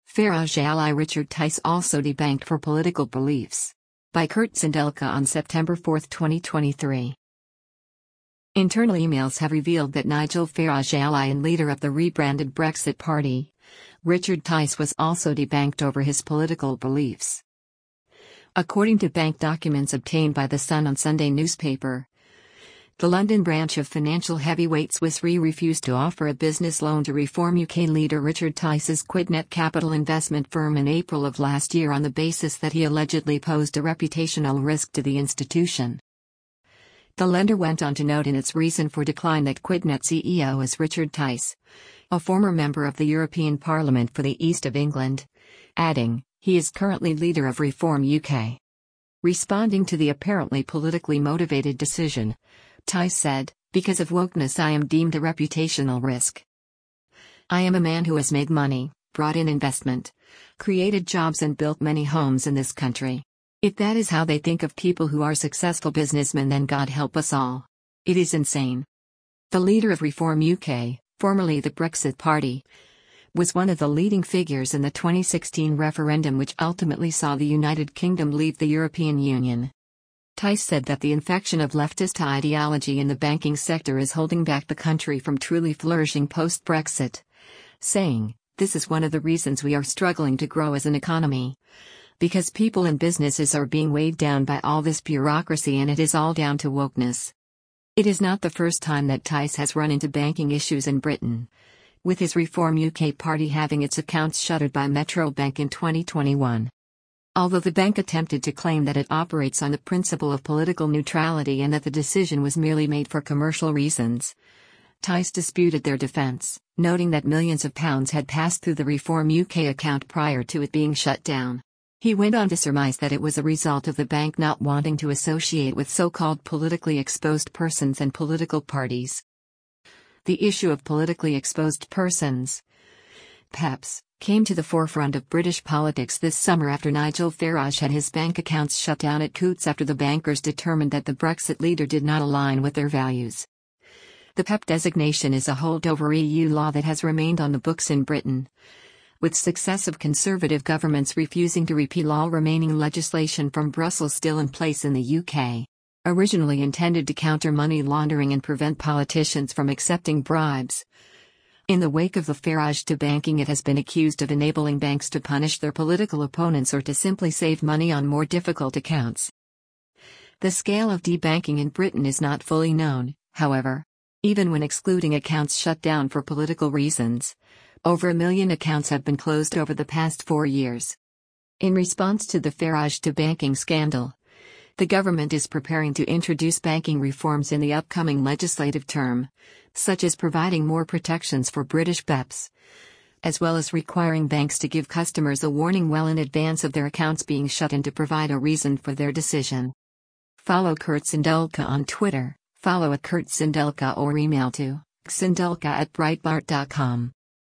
Farage ally Richard Tice also debanked for political beliefs. By Kurt Sindelka on September 4, 2023. Internal emails have revealed that Nigel Farage, ally and leader of the rebranded Brexit Party, Richard Tice, was also debanked over his political beliefs. According to bank documents obtained by The Sun on Sunday newspaper, the London branch of financial heavyweight Swiss Re refused to offer a business loan to Reform UK leader Richard Tice's Quidnet capital investment firm in April of last year on the basis that he allegedly posed a reputational risk to the institution. The lender went on to note in its reason for decline that Quidnet CEO is Richard Tice, a former member of the European Parliament for the East of England, adding, he is currently leader of Reform UK. Responding to the apparently politically motivated decision, Tice said, because of wokeness I am deemed a reputational risk. I am a man who has made money, brought in investment, created jobs and built many homes in this country. If that is how they think of people who are successful businessmen, then God help us all. It is insane. The leader of Reform UK, formerly the Brexit Party, was one of the leading figures in the 2016 referendum which ultimately saw the United Kingdom leave the European Union. Tice said that the infection of leftist ideology in the banking sector is holding back the country from truly flourishing post-Brexit, saying, this is one of the reasons we are struggling to grow as an economy. Because people and businesses are being weighed down by all this bureaucracy, and it is all down to wokeness. It is not the first time that Tice has run into banking issues in Britain, with his Reform UK party having its accounts shuttered by Metro Bank in 2021. Although the bank attempted to claim that it operates on the principle of political neutrality and that the decision was merely made for commercial reasons, Tice disputed their defense, noting that millions of pounds had passed through the Reform UK account prior to it being shut down. He went on to surmise that it was a result of the bank not wanting to associate with so-called politically exposed persons and political parties. The issue of politically exposed persons, PEPs, came to the forefront of British politics this summer after Nigel Farage had his bank accounts shut down at Coutts after the bankers determined that the Brexit leader did not align with their values. The PEP designation is a holdover EU law that has remained on the books in Britain, with successive Conservative governments refusing to repeal all remaining legislation from Brussels still in place in the UK. Originally intended to counter money laundering and prevent politicians from accepting bribes. In the wake of the Farage debanking, it has been accused of enabling banks to punish their political opponents or to simply save money on more difficult accounts. The scale of debanking in Britain is not fully known, however. Even when excluding accounts shut down for political reasons, over 1 million accounts have been closed over the past 4 years. In response to the Farage debanking scandal, the government is preparing to introduce banking reforms in the upcoming legislative term, such as providing more protections for British PEPs, as well as requiring banks to give customers a warning well in advance of their accounts being shut and to provide a reason for their decision. Follow Kurt Sindelka on Twitter, follow @KurtSindelka or email to sindelka@breitbart.com.